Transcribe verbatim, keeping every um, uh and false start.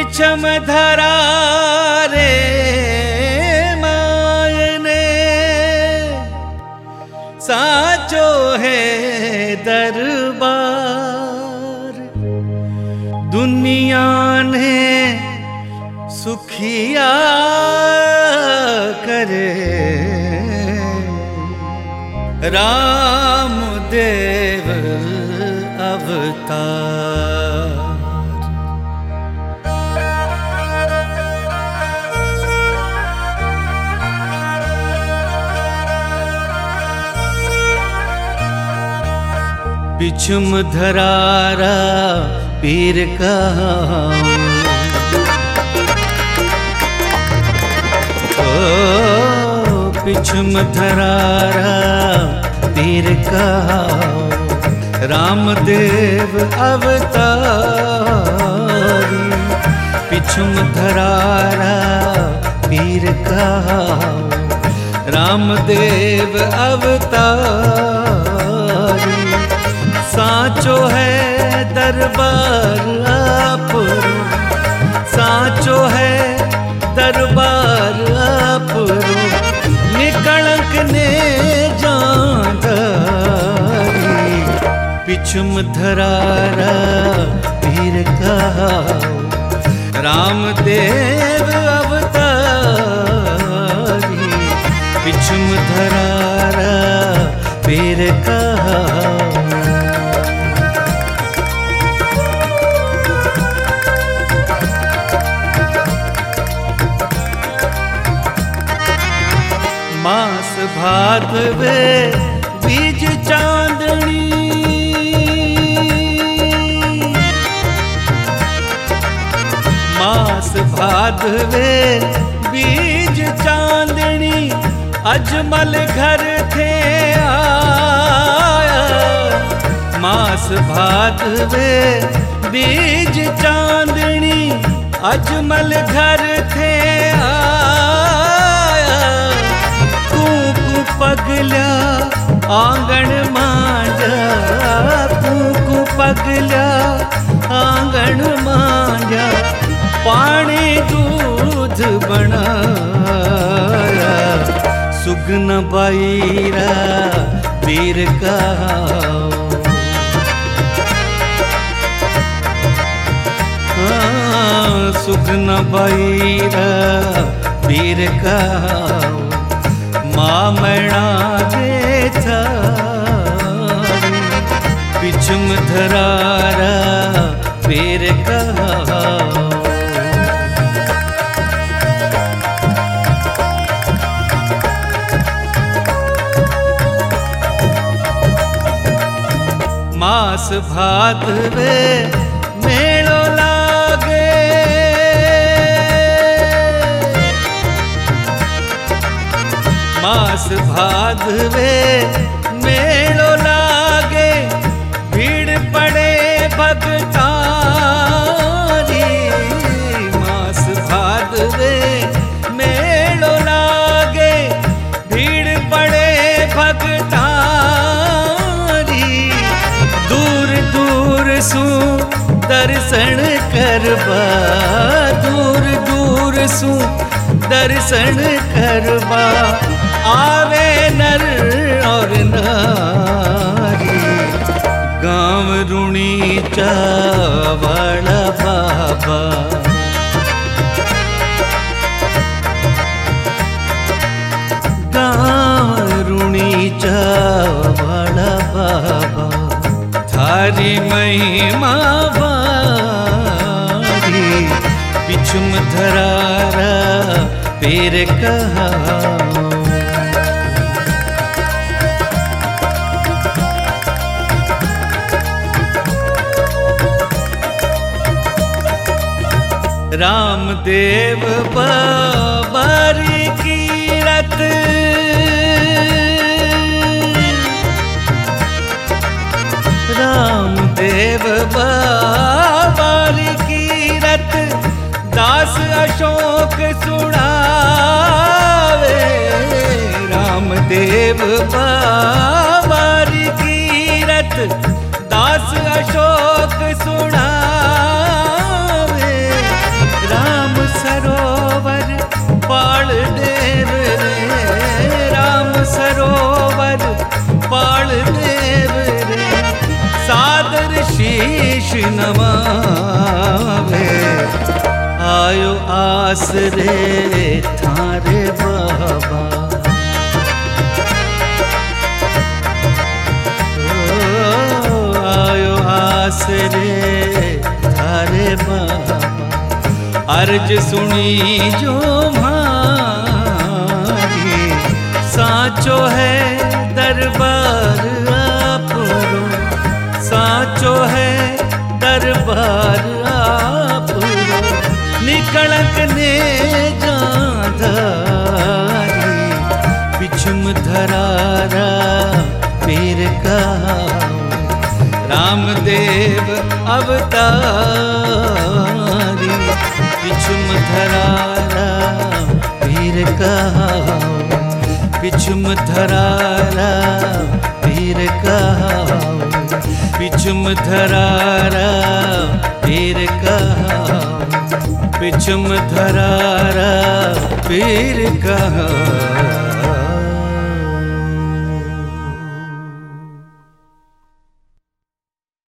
बिछम धरा रे मायने, साचो है दरबार। दुनिया ने सुखिया करे, राम देव अवतार। बिछुम धरारा पीर का, ओ बिछुम धरारा पीर का, रामदेव अवतारी। बिछुम धरारा पीर का, रामदेव अवतारी। साचो है दरबार आपरो, साचो है दरबार आपरो। निकलक ने जांदारी, बिछुम धरारा पीर का, रामदेव अवतारी। बिछुम धरारा पीर का। मास भादवे बीज चांदनी, मास भादवे बीज चांदनी। अजमल घर थे आया, मास भादवे बीज चांदनी। अजमल घर थे आया, कूकू पगल्या आंगन मांजा, कूकू पगल्या आंगन मांजा। पानी दूध बनाया, सुगन बाईरा पीर का। सुगन बाईरा पीर का, मामणा जेठा। बिछुम धरारा पीर का। मास भादवे मेलो लागे, मास भादवे मेलो लागे। भीड़ पड़े भगतारी, मास भादवे मेलो लागे। भीड़ पड़े भगतारी, दूर दूर सु दर्शन करबा, दूर दूर सु दर्शन करबा। आवे नर और नारी, गाँव रुणी चावड़ा बाबा। गाँव रुणी चावड़ा बाबा। थारी महिमा बारी, बिछुम धरारा पीर का। रामदेव बाबारी कीरत, रामदेव बाबारी कीरत। दास अशोक सुनावे, रामदेव बाबारी कीरत। दास अशोक सुनावे, शीश नवावे। आयो आसरे थारे बाबा, ओ आयो आसरे थारे बाबा। अर्ज सुनी जो मारी, साचो है दरबार आपरो, साचो है दरबार आपरो। निकलक ने जाधारी, पिछुम धरारा पीर का। रामदेव अवतारी, पिछुम धरारा पीर का। पिछुम धरारा पीर का, पिछुम धरारा पीर का, पिछुम धरारा पीर का।